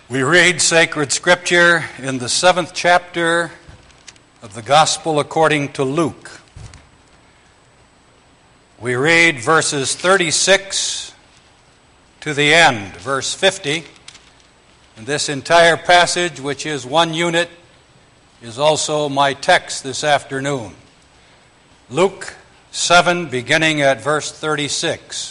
We read sacred scripture in the 7th chapter of the Gospel according to Luke. We read verses 36 to the end, verse 50. And this entire passage, which is one unit, is also my text this afternoon. Luke 7, beginning at verse 36.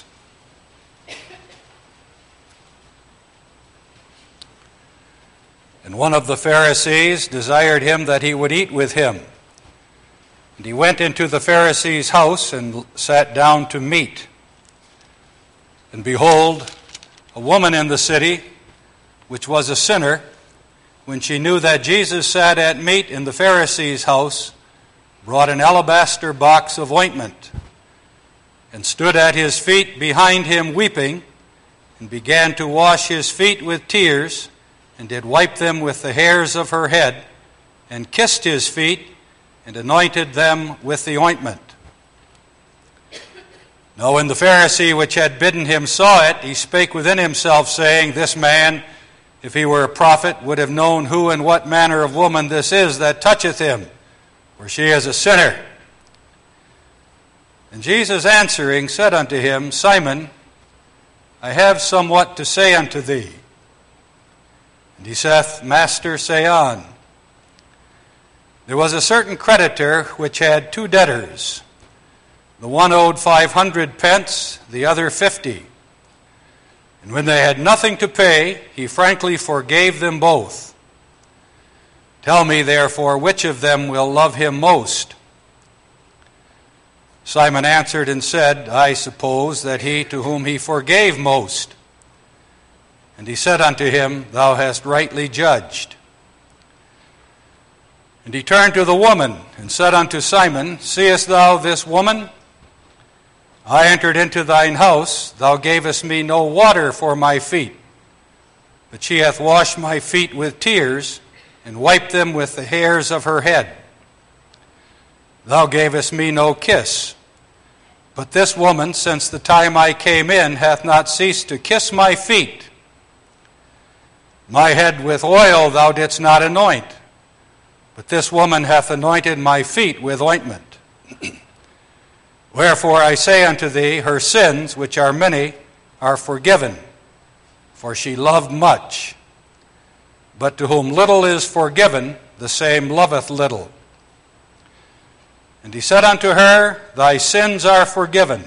And one of the Pharisees desired him that he would eat with him. And he went into the Pharisee's house and sat down to meat. And behold, a woman in the city, which was a sinner, when she knew that Jesus sat at meat in the Pharisee's house, brought an alabaster box of ointment, and stood at his feet behind him weeping, and began to wash his feet with tears, and did wipe them with the hairs of her head, and kissed his feet, and anointed them with the ointment. Now when the Pharisee which had bidden him saw it, he spake within himself, saying, This man, if he were a prophet, would have known who and what manner of woman this is that toucheth him, for she is a sinner. And Jesus answering said unto him, Simon, I have somewhat to say unto thee. And he saith, Master, say on. There was a certain creditor which had two debtors. The one owed 500 pence, the other 50. And when they had nothing to pay, he frankly forgave them both. Tell me, therefore, which of them will love him most? Simon answered and said, I suppose that he to whom he forgave most. And he said unto him, Thou hast rightly judged. And he turned to the woman and said unto Simon, Seest thou this woman? I entered into thine house, thou gavest me no water for my feet, but she hath washed my feet with tears, and wiped them with the hairs of her head. Thou gavest me no kiss, but this woman, since the time I came in, hath not ceased to kiss my feet. My head with oil thou didst not anoint, but this woman hath anointed my feet with ointment. Wherefore I say unto thee, her sins, which are many, are forgiven, for she loved much. But to whom little is forgiven, the same loveth little. And he said unto her, Thy sins are forgiven.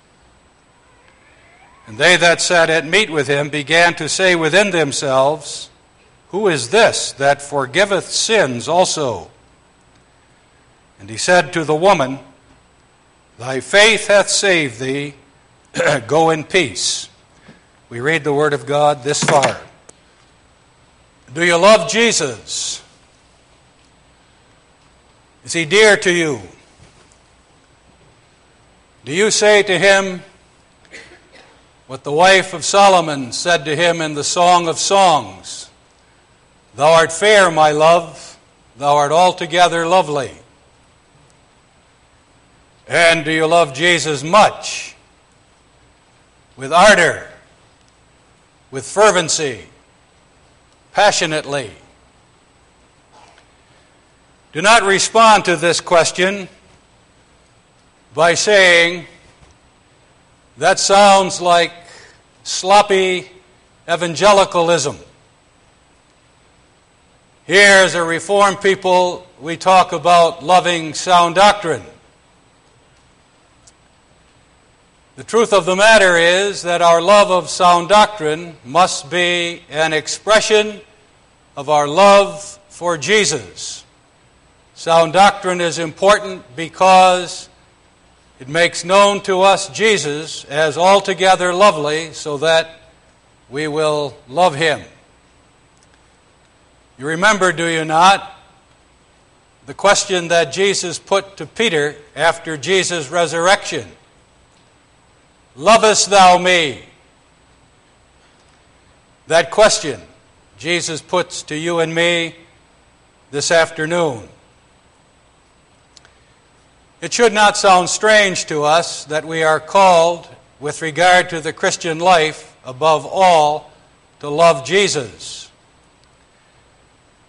And they that sat at meat with him began to say within themselves, Who is this that forgiveth sins also? And he said to the woman, Thy faith hath saved thee. Go in peace. We read the word of God this far. Do you love Jesus? Is he dear to you? Do you say to him what the wife of Solomon said to him in the Song of Songs? Thou art fair, my love, thou art altogether lovely. And do you love Jesus much? With ardor, with fervency, passionately? Do not respond to this question by saying, that sounds like sloppy evangelicalism. Here as a Reformed people, we talk about loving sound doctrine. The truth of the matter is that our love of sound doctrine must be an expression of our love for Jesus. Sound doctrine is important because it makes known to us Jesus as altogether lovely, so that we will love him. You remember, do you not, the question that Jesus put to Peter after Jesus' resurrection? Lovest thou me? That question Jesus puts to you and me this afternoon. It should not sound strange to us that we are called, with regard to the Christian life, above all, to love Jesus.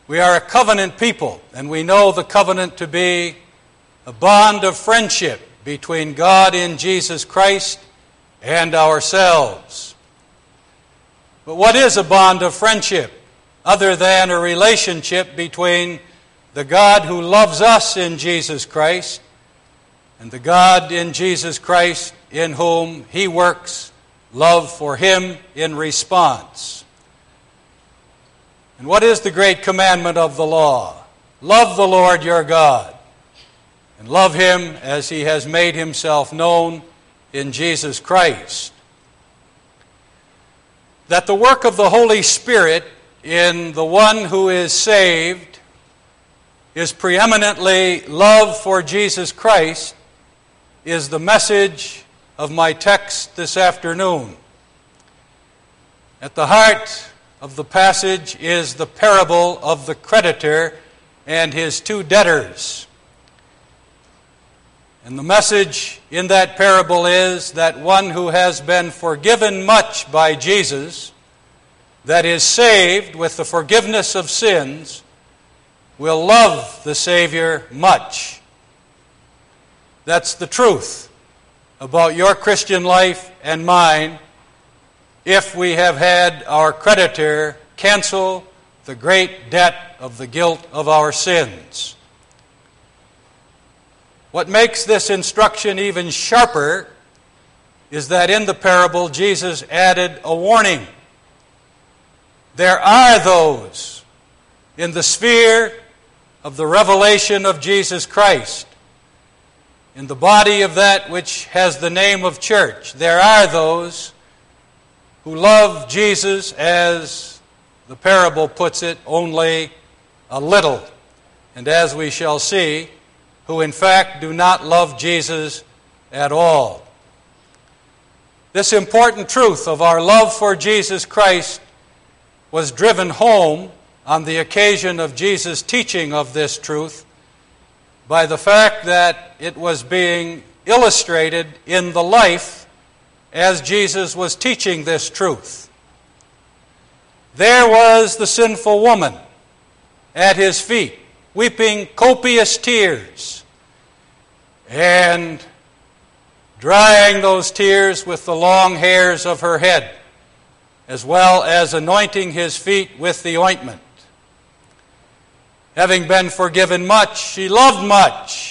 We are a covenant people, and we know the covenant to be a bond of friendship between God in Jesus Christ and ourselves. But what is a bond of friendship other than a relationship between the God who loves us in Jesus Christ and the God in Jesus Christ in whom He works love for Him in response? And what is the great commandment of the law? Love the Lord your God, and love Him as He has made Himself known in Jesus Christ. That the work of the Holy Spirit in the one who is saved is preeminently love for Jesus Christ is the message of my text this afternoon. At the heart of the passage is the parable of the creditor and his two debtors. And the message in that parable is that one who has been forgiven much by Jesus, that is saved with the forgiveness of sins, will love the Savior much. That's the truth about your Christian life and mine, if we have had our creditor cancel the great debt of the guilt of our sins. What makes this instruction even sharper is that in the parable Jesus added a warning. There are those in the sphere of the revelation of Jesus Christ, in the body of that which has the name of church. There are those who love Jesus, as the parable puts it, only a little. And as we shall see, who in fact do not love Jesus at all. This important truth of our love for Jesus Christ was driven home on the occasion of Jesus' teaching of this truth by the fact that it was being illustrated in the life as Jesus was teaching this truth. There was the sinful woman at His feet, weeping copious tears and drying those tears with the long hairs of her head, as well as anointing His feet with the ointment. Having been forgiven much, she loved much.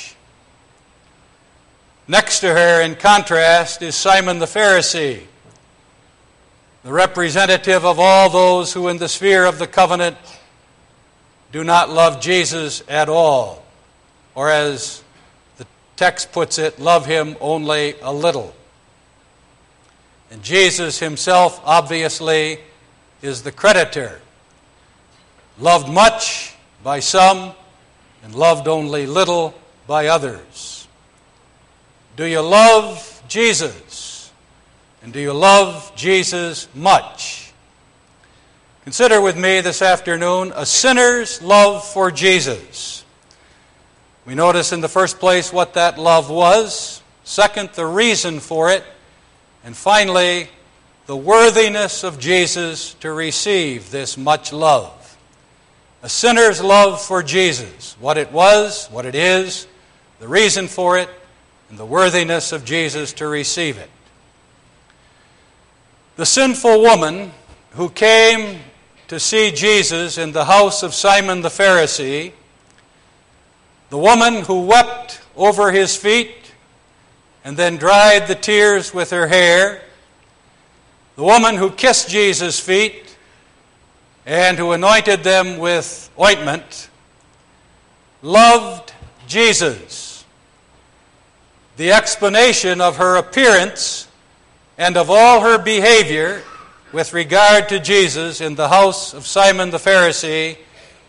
Next to her, in contrast, is Simon the Pharisee, the representative of all those who in the sphere of the covenant do not love Jesus at all, or as the text puts it, love Him only a little. And Jesus Himself, obviously, is the creditor, loved much by some and loved only little by others. Do you love Jesus? And do you love Jesus much? Consider with me this afternoon a sinner's love for Jesus. We notice in the first place what that love was. Second, the reason for it. And finally, the worthiness of Jesus to receive this much love. A sinner's love for Jesus. What it was, what it is, the reason for it, and the worthiness of Jesus to receive it. The sinful woman who came to see Jesus in the house of Simon the Pharisee, the woman who wept over His feet and then dried the tears with her hair, the woman who kissed Jesus' feet and who anointed them with ointment, loved Jesus. The explanation of her appearance and of all her behavior with regard to Jesus in the house of Simon the Pharisee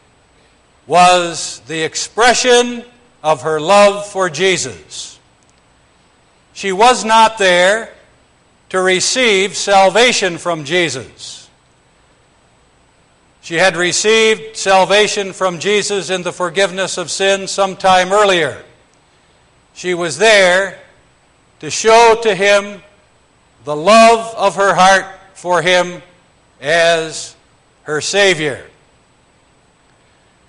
was the expression of her love for Jesus. She was not there to receive salvation from Jesus. She had received salvation from Jesus in the forgiveness of sins some time earlier. She was there to show to Him the love of her heart for Him as her Savior.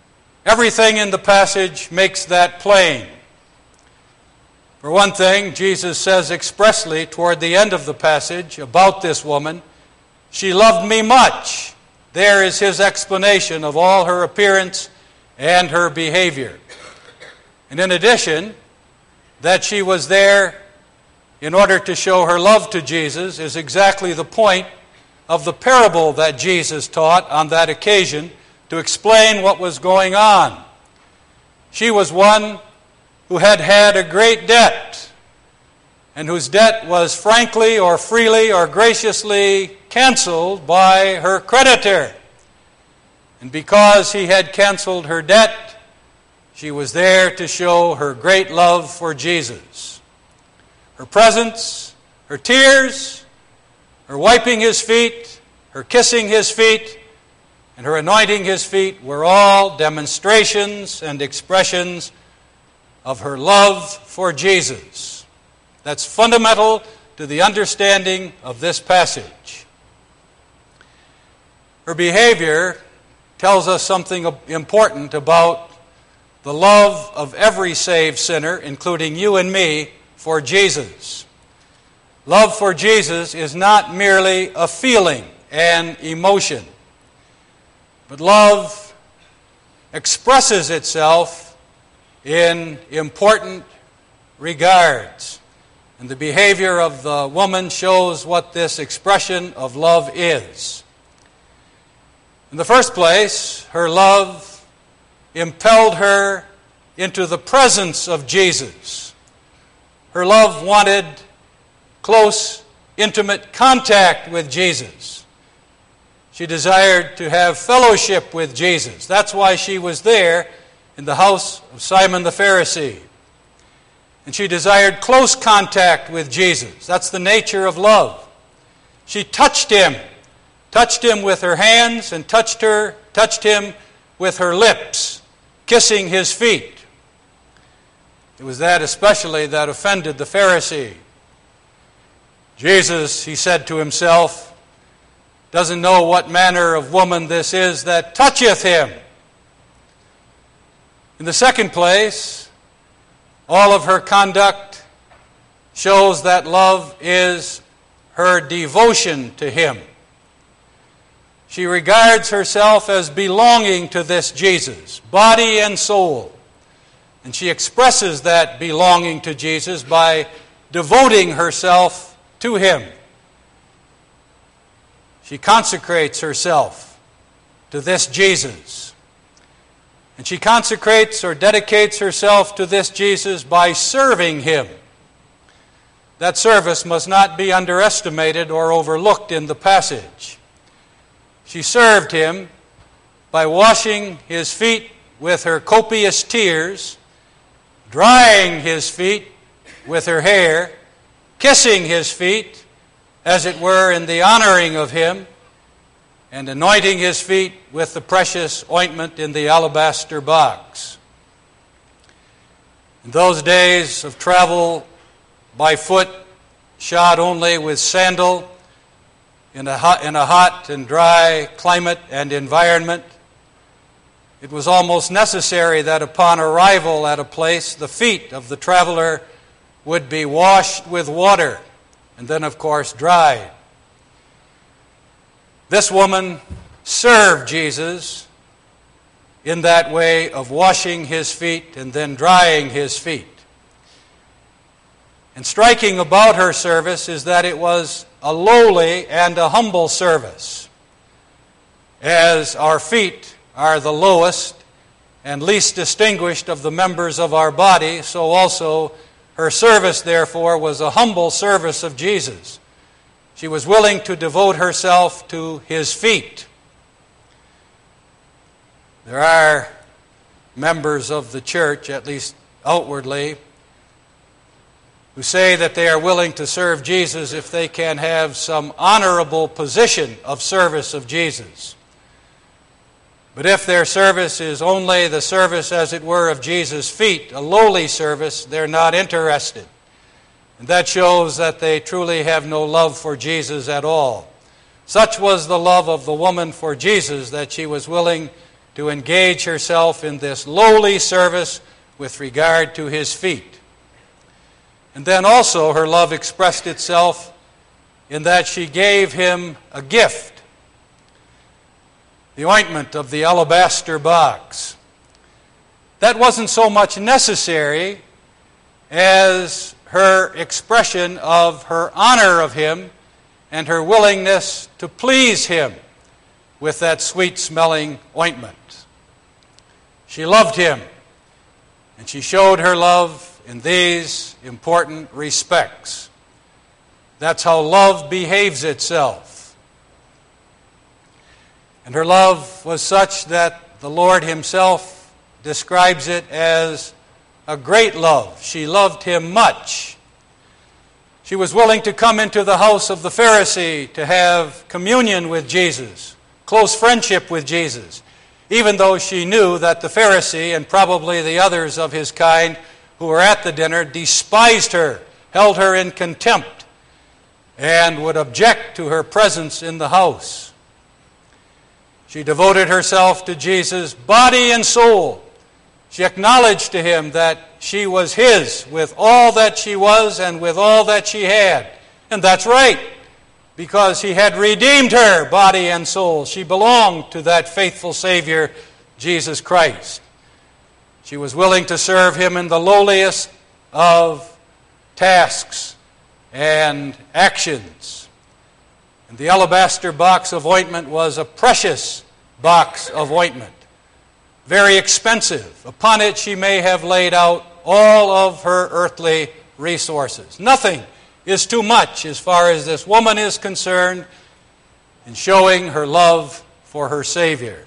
Everything in the passage makes that plain. For one thing, Jesus says expressly toward the end of the passage about this woman, "She loved me much." There is his explanation of all her appearance and her behavior. And in addition, that she was there in order to show her love to Jesus is exactly the point of the parable that Jesus taught on that occasion to explain what was going on. She was one who had had a great debt, and whose debt was frankly or freely or graciously canceled by her creditor. And because he had canceled her debt, she was there to show her great love for Jesus. Her presence, her tears, her wiping his feet, her kissing his feet, and her anointing his feet were all demonstrations and expressions of her love for Jesus. That's fundamental to the understanding of this passage. Her behavior tells us something important about the love of every saved sinner, including you and me, for Jesus. Love for Jesus is not merely a feeling, an emotion, but love expresses itself in important regards. And the behavior of the woman shows what this expression of love is. In the first place, her love impelled her into the presence of Jesus. Her love wanted close, intimate contact with Jesus. She desired to have fellowship with Jesus. That's why she was there in the house of Simon the Pharisee. And she desired close contact with Jesus. That's the nature of love. She touched him with her hands, and touched him with her lips, kissing his feet. It was that especially that offended the Pharisee. Jesus, he said to himself, doesn't know what manner of woman this is that toucheth him. In the second place, all of her conduct shows that love is her devotion to him. She regards herself as belonging to this Jesus, body and soul. And she expresses that belonging to Jesus by devoting herself to him. She consecrates herself to this Jesus. And she consecrates or dedicates herself to this Jesus by serving him. That service must not be underestimated or overlooked in the passage. She served him by washing his feet with her copious tears, drying his feet with her hair, kissing his feet, as it were, in the honoring of him, and anointing his feet with the precious ointment in the alabaster box. In those days of travel by foot, shod only with sandal, in a hot and dry climate and environment, it was almost necessary that upon arrival at a place, the feet of the traveler would be washed with water and then, of course, dried. This woman served Jesus in that way of washing his feet and then drying his feet. And striking about her service is that it was a lowly and a humble service. As our feet are the lowest and least distinguished of the members of our body, so also her service, therefore, was a humble service of Jesus. She was willing to devote herself to his feet. There are members of the church, at least outwardly, who say that they are willing to serve Jesus if they can have some honorable position of service of Jesus. But if their service is only the service, as it were, of Jesus' feet, a lowly service, they're not interested. And that shows that they truly have no love for Jesus at all. Such was the love of the woman for Jesus that she was willing to engage herself in this lowly service with regard to his feet. And then also her love expressed itself in that she gave him a gift, the ointment of the alabaster box. That wasn't so much necessary as her expression of her honor of him and her willingness to please him with that sweet-smelling ointment. She loved him, and she showed her love in these important respects. That's how love behaves itself. And her love was such that the Lord himself describes it as a great love. She loved him much. She was willing to come into the house of the Pharisee to have communion with Jesus, close friendship with Jesus, even though she knew that the Pharisee and probably the others of his kind who were at the dinner despised her, held her in contempt, and would object to her presence in the house. She devoted herself to Jesus, body and soul. She acknowledged to him that she was his with all that she was and with all that she had. And that's right, because he had redeemed her, body and soul. She belonged to that faithful Savior, Jesus Christ. She was willing to serve him in the lowliest of tasks and actions. And the alabaster box of ointment was a precious box of ointment, very expensive. Upon it she may have laid out all of her earthly resources. Nothing is too much as far as this woman is concerned in showing her love for her Savior.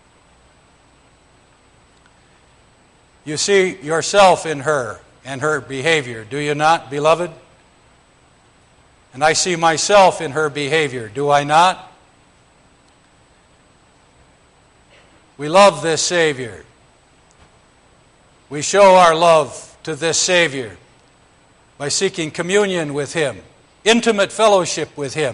You see yourself in her and her behavior, do you not, beloved? And I see myself in her behavior, do I not? We love this Savior. We show our love to this Savior by seeking communion with him, intimate fellowship with him.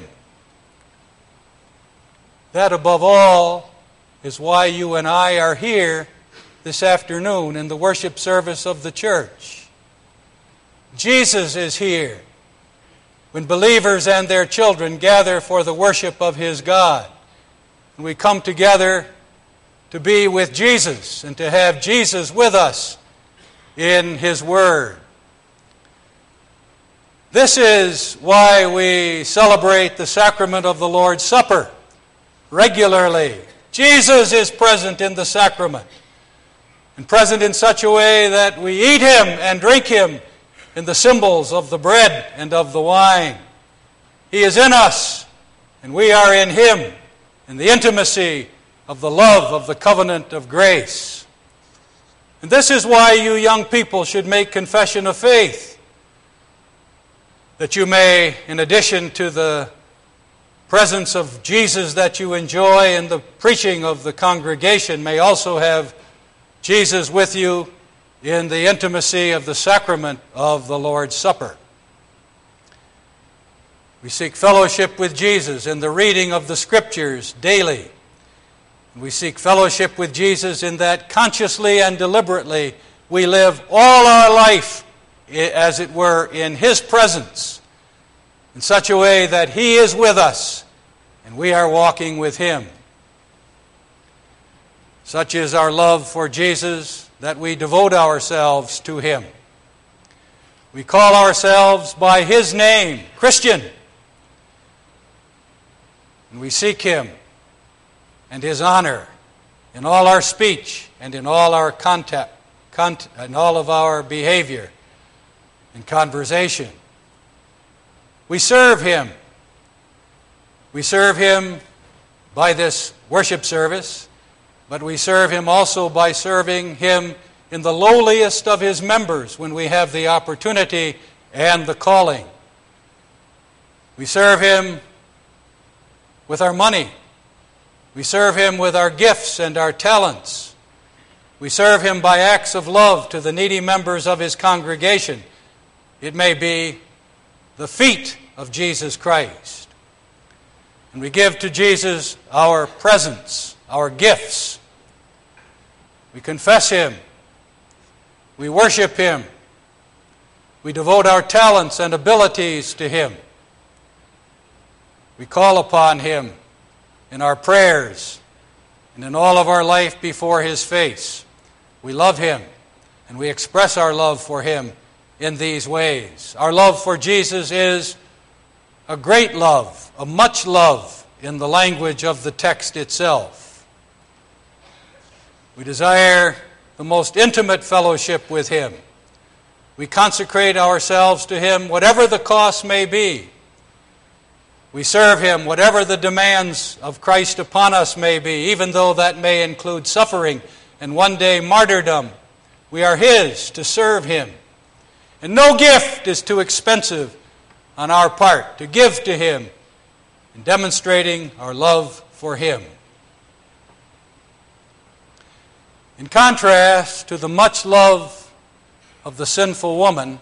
That, above all, is why you and I are here this afternoon in the worship service of the church. Jesus is here when believers and their children gather for the worship of his God. And we come together to be with Jesus and to have Jesus with us in his Word. This is why we celebrate the sacrament of the Lord's Supper regularly. Jesus is present in the sacrament, and present in such a way that we eat him and drink him in the symbols of the bread and of the wine. He is in us, and we are in him, in the intimacy of the love of the covenant of grace. And this is why you young people should make confession of faith, that you may, in addition to the presence of Jesus that you enjoy in the preaching of the congregation, may also have Jesus with you in the intimacy of the sacrament of the Lord's Supper. We seek fellowship with Jesus in the reading of the Scriptures daily. We seek fellowship with Jesus in that consciously and deliberately we live all our life, as it were, in his presence, in such a way that he is with us and we are walking with him. Such is our love for Jesus that we devote ourselves to him. We call ourselves by his name, Christian, and we seek him and his honor in all our speech and in all our in all of our behavior and conversation. We serve him. We serve him by this worship service, but we serve him also by serving him in the lowliest of his members when we have the opportunity and the calling. We serve him with our money. We serve him with our gifts and our talents. We serve him by acts of love to the needy members of his congregation. It may be the feet of Jesus Christ. And we give to Jesus our presents, our gifts. We confess Him. We worship Him. We devote our talents and abilities to Him. We call upon Him in our prayers and in all of our life before His face. We love Him, and we express our love for Him in these ways. Our love for Jesus is a great love, a much love in the language of the text itself. We desire the most intimate fellowship with Him. We consecrate ourselves to Him, whatever the cost may be. We serve Him, whatever the demands of Christ upon us may be, even though that may include suffering and one day martyrdom. We are His to serve Him. And no gift is too expensive on our part to give to Him in demonstrating our love for Him. In contrast to the much love of the sinful woman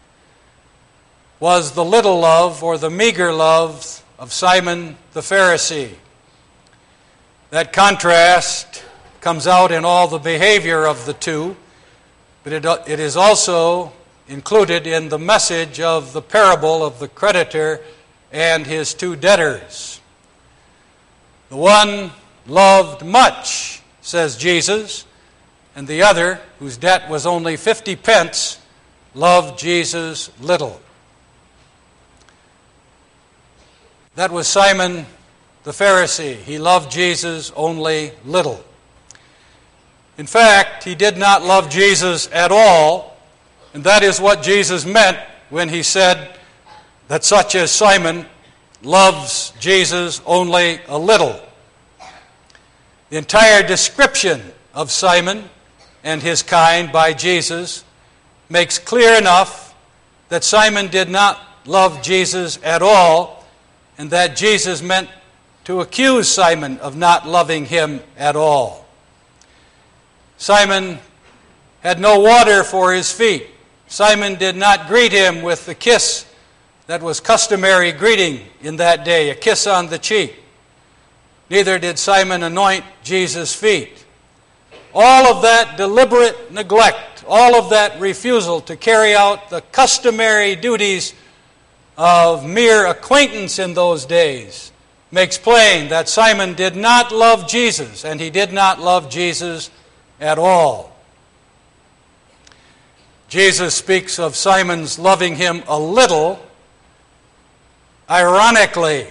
was the little love or the meager love of Simon the Pharisee. That contrast comes out in all the behavior of the two, but it is also included in the message of the parable of the creditor and his two debtors. The one loved much, says Jesus, and the other, whose debt was only 50 pence, loved Jesus little. That was Simon the Pharisee. He loved Jesus only little. In fact, he did not love Jesus at all, and that is what Jesus meant when He said that such as Simon loves Jesus only a little. The entire description of Simon and his kind by Jesus makes clear enough that Simon did not love Jesus at all, and that Jesus meant to accuse Simon of not loving Him at all. Simon had no water for his feet. Simon did not greet Him with the kiss that was customary greeting in that day, a kiss on the cheek. Neither did Simon anoint Jesus' feet. All of that deliberate neglect, all of that refusal to carry out the customary duties of mere acquaintance in those days makes plain that Simon did not love Jesus, and he did not love Jesus at all. Jesus speaks of Simon's loving Him a little ironically.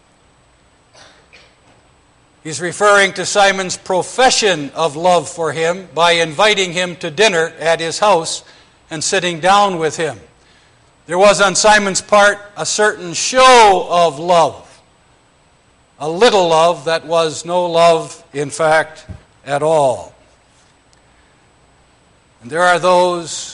He's referring to Simon's profession of love for Him by inviting him to dinner at his house and sitting down with him. There was on Simon's part a certain show of love, a little love that was no love, in fact, at all. And there are those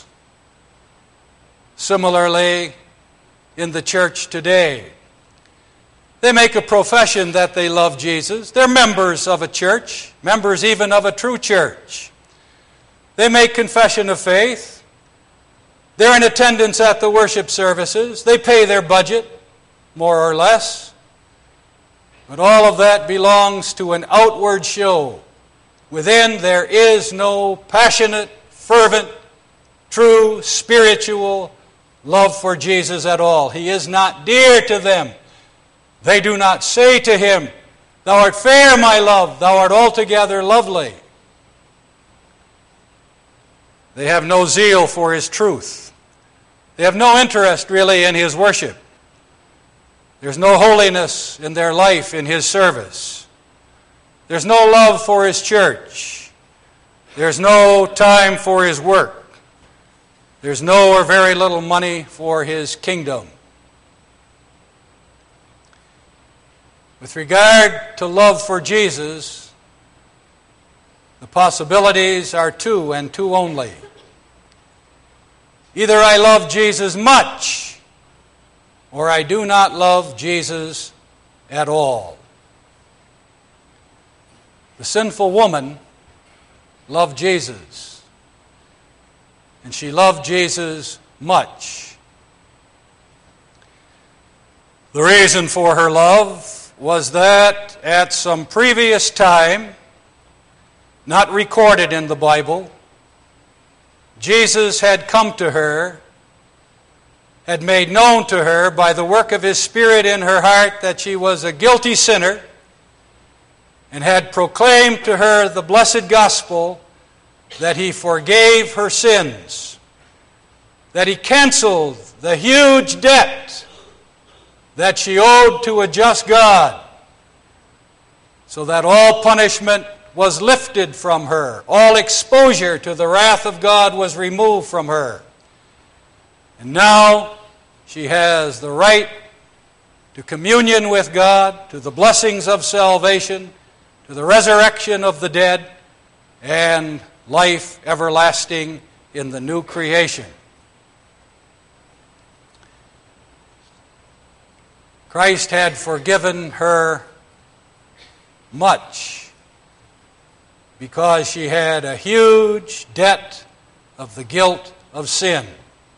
similarly in the church today. They make a profession that they love Jesus. They're members of a church, members even of a true church. They make confession of faith. They're in attendance at the worship services. They pay their budget, more or less. But all of that belongs to an outward show. Within there is no passionate, fervent, true, spiritual love for Jesus at all. He is not dear to them. They do not say to Him, "Thou art fair, my love, thou art altogether lovely." They have no zeal for His truth. They have no interest really in His worship. There's no holiness in their life in His service. There's no love for His church. There's no time for His work. There's no or very little money for His kingdom. With regard to love for Jesus, the possibilities are two and two only. Either I love Jesus much, or I do not love Jesus at all. The sinful woman loved Jesus, and she loved Jesus much. The reason for her love was that at some previous time, not recorded in the Bible. Jesus had come to her, had made known to her by the work of His Spirit in her heart that she was a guilty sinner, and had proclaimed to her the blessed gospel that He forgave her sins, that He canceled the huge debt that she owed to a just God, so that all punishment was lifted from her, all exposure to the wrath of God was removed from her. And now she has the right to communion with God, to the blessings of salvation, to the resurrection of the dead, and life everlasting in the new creation. Christ had forgiven her much because she had a huge debt of the guilt of sin.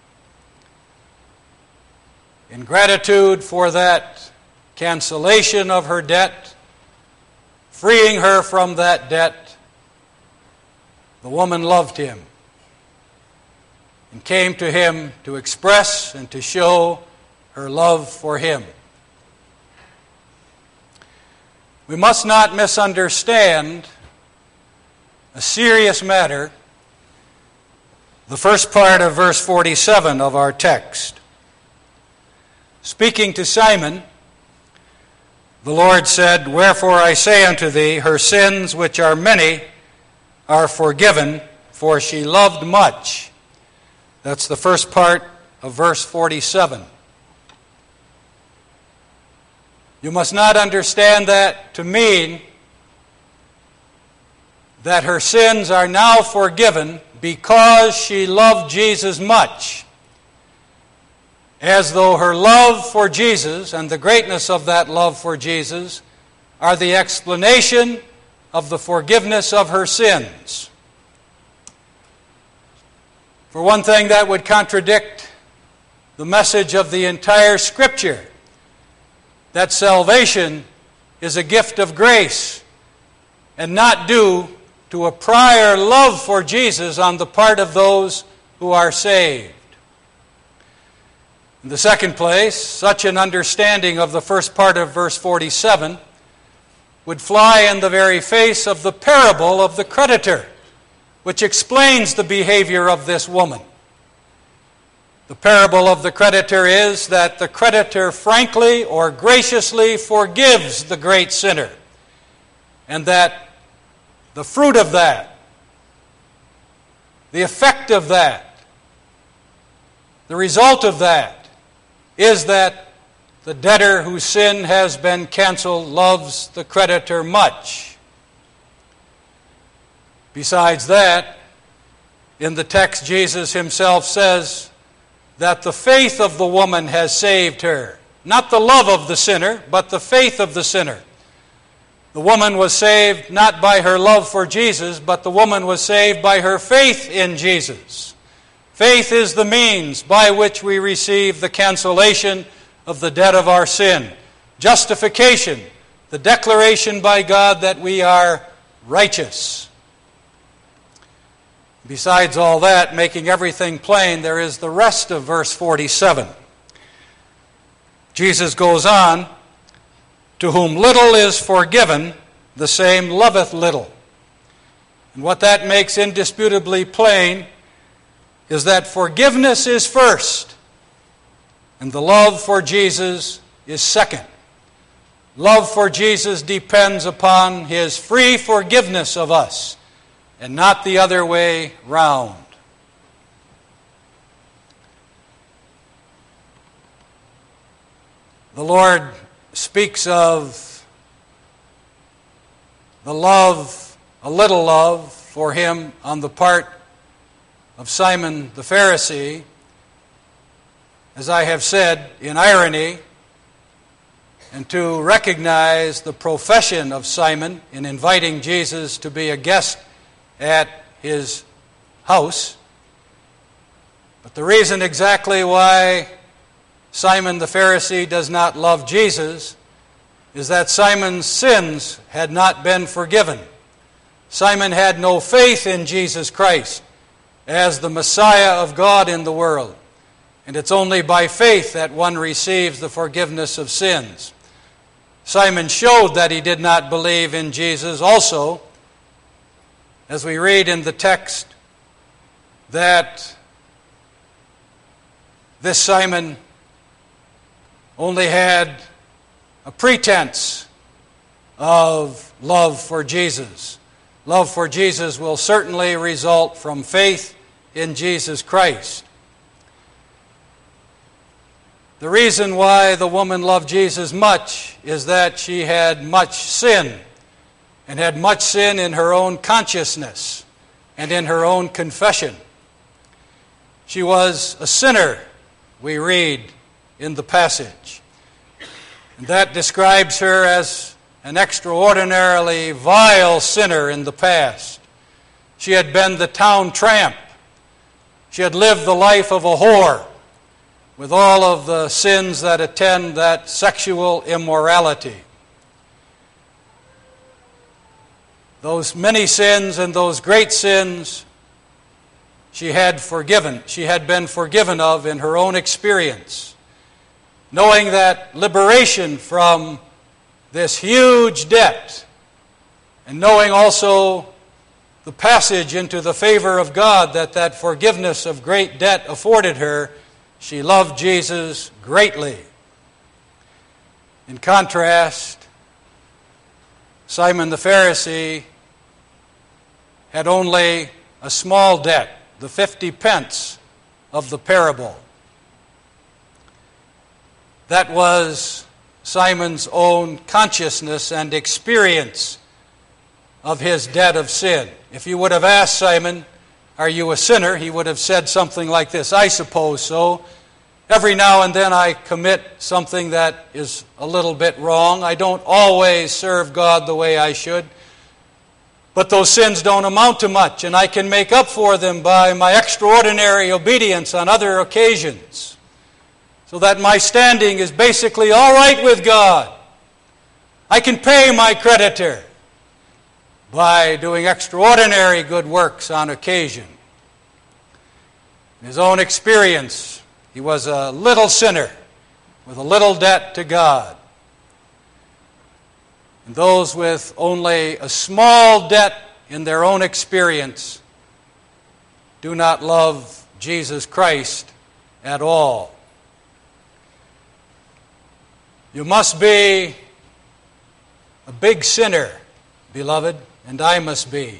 In gratitude for that cancellation of her debt, freeing her from that debt, the woman loved Him and came to Him to express and to show her love for Him. We must not misunderstand a serious matter, the first part of verse 47 of our text. Speaking to Simon, the Lord said, "Wherefore I say unto thee, her sins, which are many, are forgiven, for she loved much." That's the first part of verse 47. You must not understand that to mean that her sins are now forgiven because she loved Jesus much, as though her love for Jesus and the greatness of that love for Jesus are the explanation of the forgiveness of her sins. For one thing, that would contradict the message of the entire Scripture, that salvation is a gift of grace and not due to a prior love for Jesus on the part of those who are saved. In the second place, such an understanding of the first part of verse 47 would fly in the very face of the parable of the creditor, which explains the behavior of this woman. The parable of the creditor is that the creditor frankly or graciously forgives the great sinner, and that the fruit of that, the effect of that, the result of that is that the debtor whose sin has been canceled loves the creditor much. Besides that, in the text, Jesus Himself says that the faith of the woman has saved her. Not the love of the sinner, but the faith of the sinner. The woman was saved not by her love for Jesus, but the woman was saved by her faith in Jesus. Faith is the means by which we receive the cancellation of the debt of our sin. Justification, the declaration by God that we are righteous. Besides all that, making everything plain, there is the rest of verse 47. Jesus goes on, "To whom little is forgiven, the same loveth little." And what that makes indisputably plain is that forgiveness is first, and the love for Jesus is second. Love for Jesus depends upon His free forgiveness of us, and not the other way round. The Lord speaks of the love, a little love for Him on the part of Simon the Pharisee, as I have said, in irony, and to recognize the profession of Simon in inviting Jesus to be a guest at his house. But the reason exactly why Simon the Pharisee does not love Jesus is that Simon's sins had not been forgiven. Simon had no faith in Jesus Christ as the Messiah of God in the world. And it's only by faith that one receives the forgiveness of sins. Simon showed that he did not believe in Jesus also, as we read in the text, that this Simon only had a pretense of love for Jesus. Love for Jesus will certainly result from faith in Jesus Christ. The reason why the woman loved Jesus much is that she had much sin, and had much sin in her own consciousness and in her own confession. She was a sinner, we read in the passage. And that describes her as an extraordinarily vile sinner in the past. She had been the town tramp. She had lived the life of a whore with all of the sins that attend that sexual immorality. Those many sins and those great sins she had been forgiven of in her own experience, knowing that liberation from this huge debt, and knowing also the passage into the favor of God that forgiveness of great debt afforded her, she loved Jesus greatly. In contrast, Simon the Pharisee had only a small debt, the 50 pence of the parable. That was Simon's own consciousness and experience of his debt of sin. If you would have asked Simon, "Are you a sinner?" he would have said something like this: "I suppose so. Every now and then I commit something that is a little bit wrong. I don't always serve God the way I should. But those sins don't amount to much, and I can make up for them by my extraordinary obedience on other occasions, so that my standing is basically all right with God. I can pay my creditor by doing extraordinary good works on occasion." In his own experience, he was a little sinner with a little debt to God. And those with only a small debt in their own experience do not love Jesus Christ at all. You must be a big sinner, beloved, and I must be.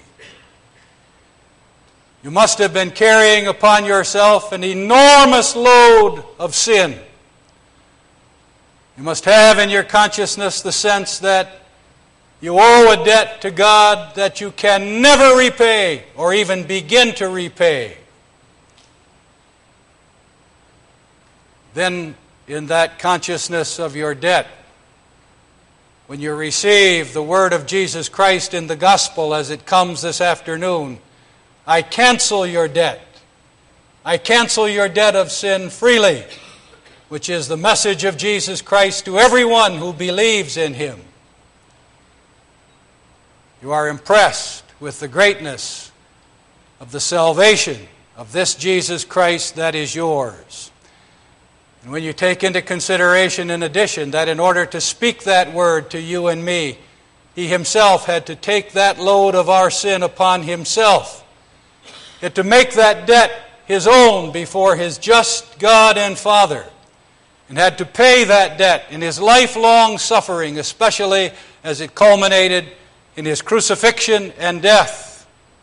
You must have been carrying upon yourself an enormous load of sin. You must have in your consciousness the sense that you owe a debt to God that you can never repay or even begin to repay. Then, in that consciousness of your debt, when you receive the word of Jesus Christ in the gospel as it comes this afternoon, I cancel your debt. I cancel your debt of sin freely, which is the message of Jesus Christ to everyone who believes in Him. You are impressed with the greatness of the salvation of this Jesus Christ that is yours. And when you take into consideration, in addition, that in order to speak that word to you and me, He Himself had to take that load of our sin upon Himself, yet to make that debt His own before His just God and Father, and had to pay that debt in His lifelong suffering, especially as it culminated in His crucifixion and death,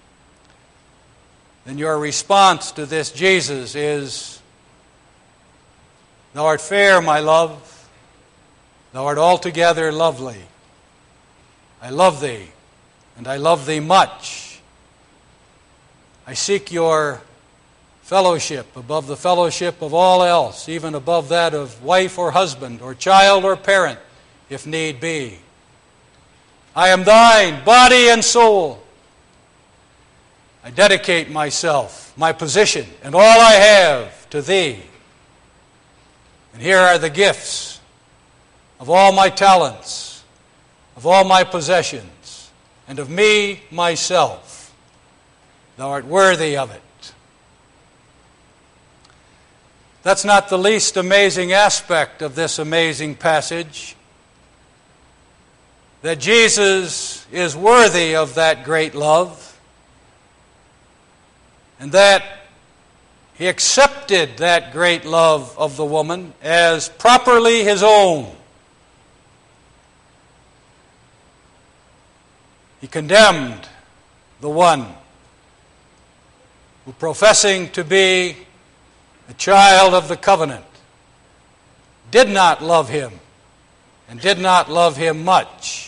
then your response to this Jesus is, "Thou art fair, my love. Thou art altogether lovely. I love Thee, and I love Thee much. I seek your fellowship above the fellowship of all else, even above that of wife or husband or child or parent, if need be. I am Thine, body and soul. I dedicate myself, my position, and all I have to Thee. And here are the gifts of all my talents, of all my possessions. and of me myself. Thou art worthy of it. That's not the least amazing aspect of this amazing passage, that Jesus is worthy of that great love, and that He accepted that great love of the woman as properly His own. He condemned the one who, professing to be a child of the covenant, did not love Him and did not love Him much.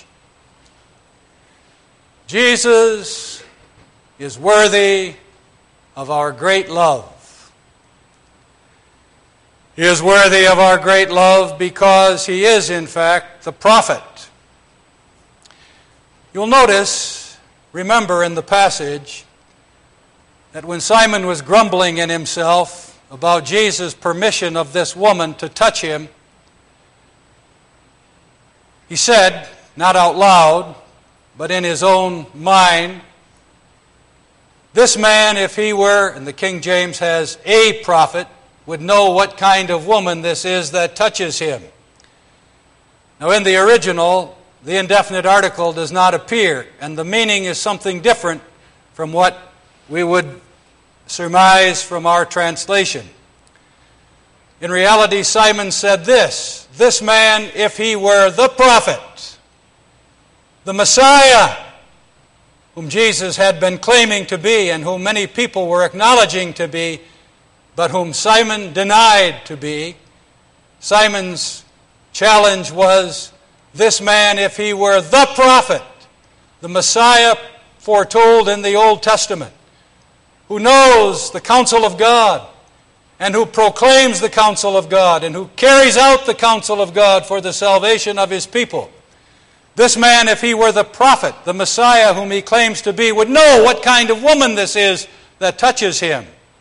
Jesus is worthy of our great love. He is worthy of our great love because He is, in fact, the prophet. You'll notice, remember in the passage, that when Simon was grumbling in himself about Jesus' permission of this woman to touch him, he said, not out loud, but in his own mind, this man, if he were, and the King James has a prophet, would know what kind of woman this is that touches him. Now in the original, the indefinite article does not appear, and the meaning is something different from what we would surmise from our translation. In reality, Simon said this man, if he were the prophet, the Messiah, whom Jesus had been claiming to be and whom many people were acknowledging to be, but whom Simon denied to be, Simon's challenge was, this man, if he were the prophet, the Messiah foretold in the Old Testament, who knows the counsel of God, and who proclaims the counsel of God, and who carries out the counsel of God for the salvation of His people. This man, if he were the prophet, the Messiah whom he claims to be, would know what kind of woman this is that touches him.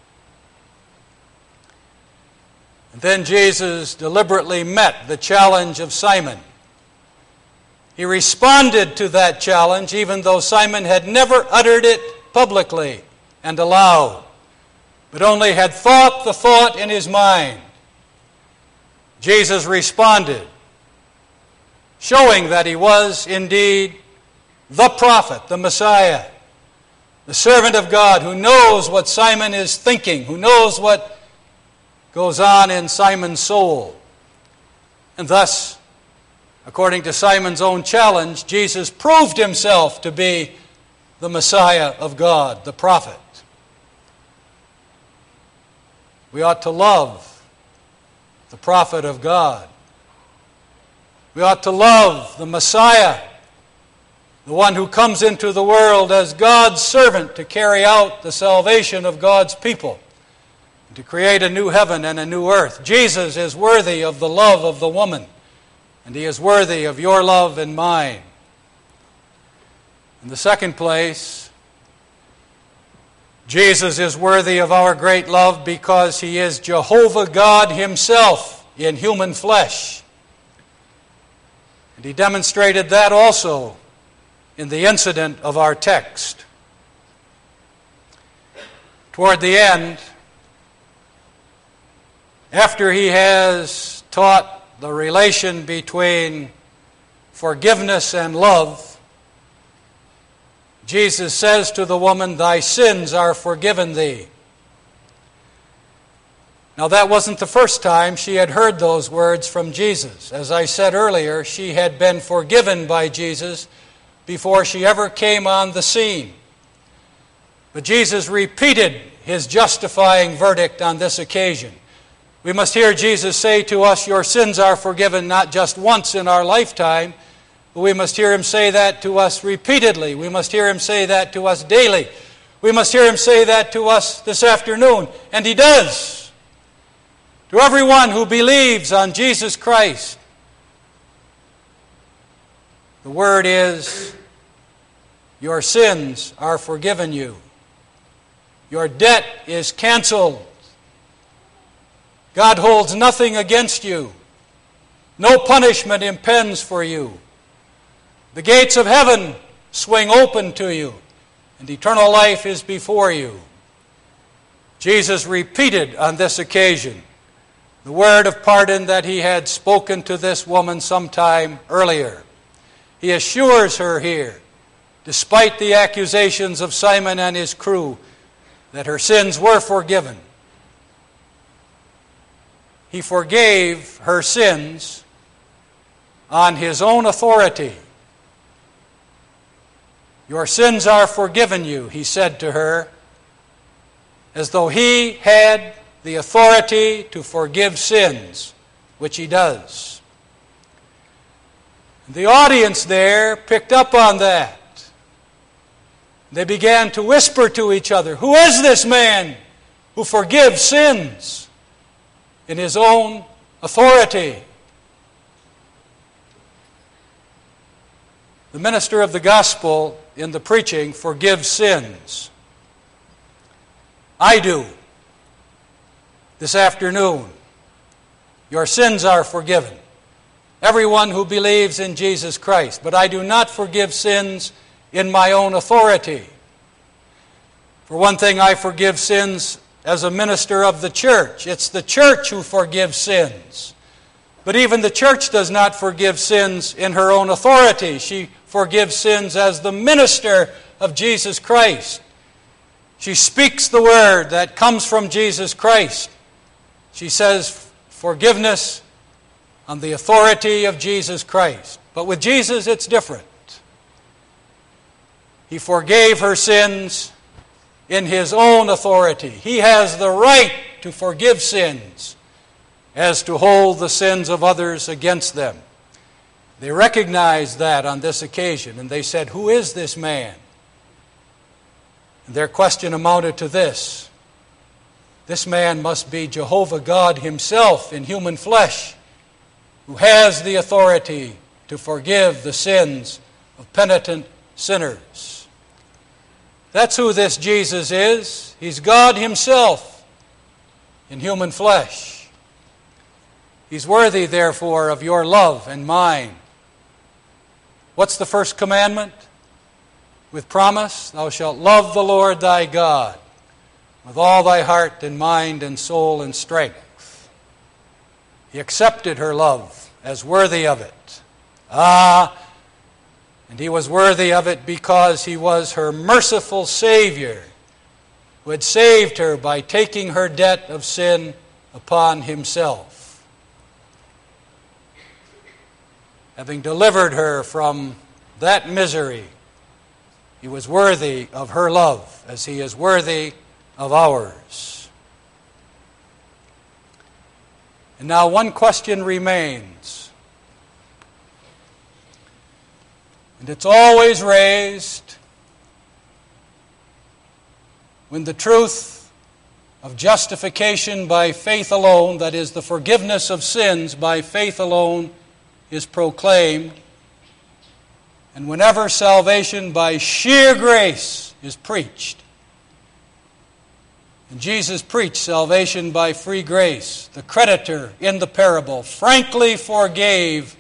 And then Jesus deliberately met the challenge of Simon. He responded to that challenge, even though Simon had never uttered it publicly and aloud, but only had thought the thought in his mind. Jesus responded, showing that He was indeed the prophet, the Messiah, the servant of God who knows what Simon is thinking, who knows what goes on in Simon's soul. And thus, according to Simon's own challenge, Jesus proved Himself to be the Messiah of God, the prophet. We ought to love the prophet of God. We ought to love the Messiah, the one who comes into the world as God's servant to carry out the salvation of God's people, to create a new heaven and a new earth. Jesus is worthy of the love of the woman, and He is worthy of your love and mine. In the second place, Jesus is worthy of our great love because He is Jehovah God Himself in human flesh. And He demonstrated that also in the incident of our text. Toward the end, after He has taught the relation between forgiveness and love, Jesus says to the woman, "Thy sins are forgiven thee." Now that wasn't the first time she had heard those words from Jesus. As I said earlier, she had been forgiven by Jesus before she ever came on the scene. But Jesus repeated His justifying verdict on this occasion. We must hear Jesus say to us, "Your sins are forgiven," not just once in our lifetime, but we must hear Him say that to us repeatedly. We must hear Him say that to us daily. We must hear Him say that to us this afternoon. And He does. To everyone who believes on Jesus Christ, the word is, your sins are forgiven you. Your debt is canceled. God holds nothing against you. No punishment impends for you. The gates of heaven swing open to you, and eternal life is before you. Jesus repeated on this occasion the word of pardon that he had spoken to this woman some time earlier. He assures her here, despite the accusations of Simon and his crew, that her sins were forgiven. He forgave her sins on his own authority. Your sins are forgiven you, he said to her, as though he had the authority to forgive sins, which he does. The audience there picked up on that. They began to whisper to each other, "Who is this man who forgives sins in his own authority?" The minister of the gospel in the preaching forgives sins. I do. This afternoon, your sins are forgiven. Everyone who believes in Jesus Christ. But I do not forgive sins in my own authority. For one thing, I forgive sins as a minister of the church. It's the church who forgives sins. But even the church does not forgive sins in her own authority. She forgives sins as the minister of Jesus Christ. She speaks the word that comes from Jesus Christ. She says forgiveness on the authority of Jesus Christ. But with Jesus, it's different. He forgave her sins in his own authority. He has the right to forgive sins as to hold the sins of others against them. They recognized that on this occasion, and they said, "Who is this man?" And their question amounted to this: this man must be Jehovah God himself in human flesh, who has the authority to forgive the sins of penitent sinners. That's who this Jesus is. He's God himself in human flesh. He's worthy, therefore, of your love and mine. What's the first commandment? With promise, thou shalt love the Lord thy God with all thy heart and mind and soul and strength. He accepted her love as worthy of it. And he was worthy of it because he was her merciful Savior, who had saved her by taking her debt of sin upon himself, having delivered her from that misery. He was worthy of her love as he is worthy of ours. And now one question remains, and it's always raised when the truth of justification by faith alone, that is, the forgiveness of sins by faith alone, is proclaimed, and whenever salvation by sheer grace is preached. And Jesus preached salvation by free grace. The creditor in the parable frankly forgave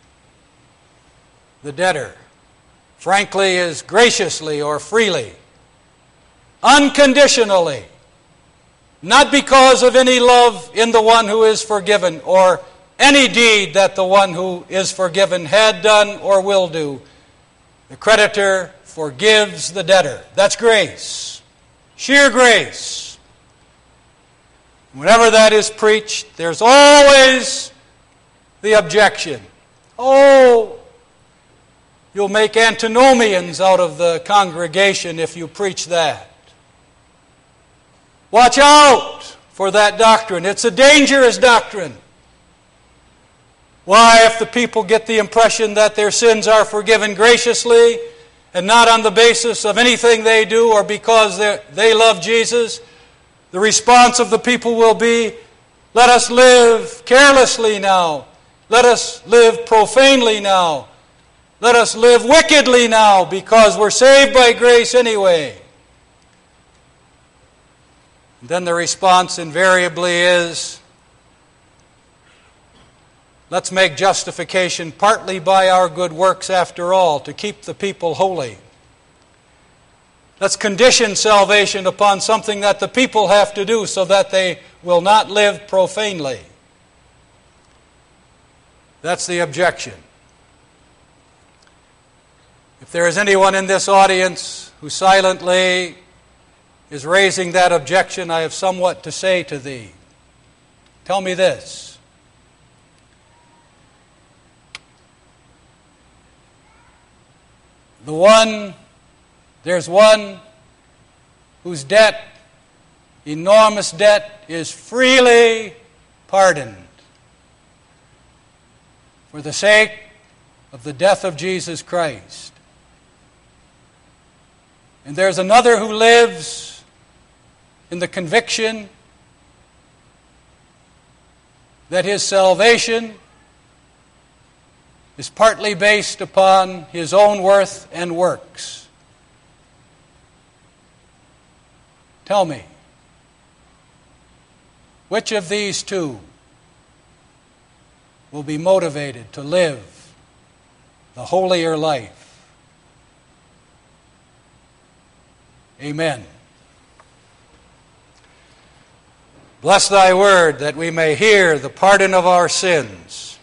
the debtor. Frankly is graciously or freely, unconditionally, not because of any love in the one who is forgiven or any deed that the one who is forgiven had done or will do. The creditor forgives the debtor. That's grace. Sheer grace. Whenever that is preached, there's always the objection. Oh, you'll make antinomians out of the congregation if you preach that. Watch out for that doctrine. It's a dangerous doctrine. Why, if the people get the impression that their sins are forgiven graciously and not on the basis of anything they do or because they love Jesus, the response of the people will be, let us live carelessly now. Let us live profanely now. Let us live wickedly now because we're saved by grace anyway. And then the response invariably is, Let's make justification partly by our good works after all, to keep the people holy. Let's condition salvation upon something that the people have to do so that they will not live profanely. That's the objection. If there is anyone in this audience who silently is raising that objection, I have somewhat to say to thee. Tell me this. There's one whose debt, enormous debt, is freely pardoned for the sake of the death of Jesus Christ. And there's another who lives in the conviction that his salvation is partly based upon his own worth and works. Tell me, which of these two will be motivated to live the holier life? Amen. Bless thy word that we may hear the pardon of our sins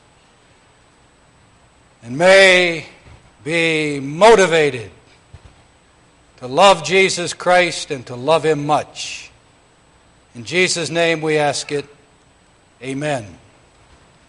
and may be motivated to love Jesus Christ and to love him much. In Jesus' name we ask it. Amen.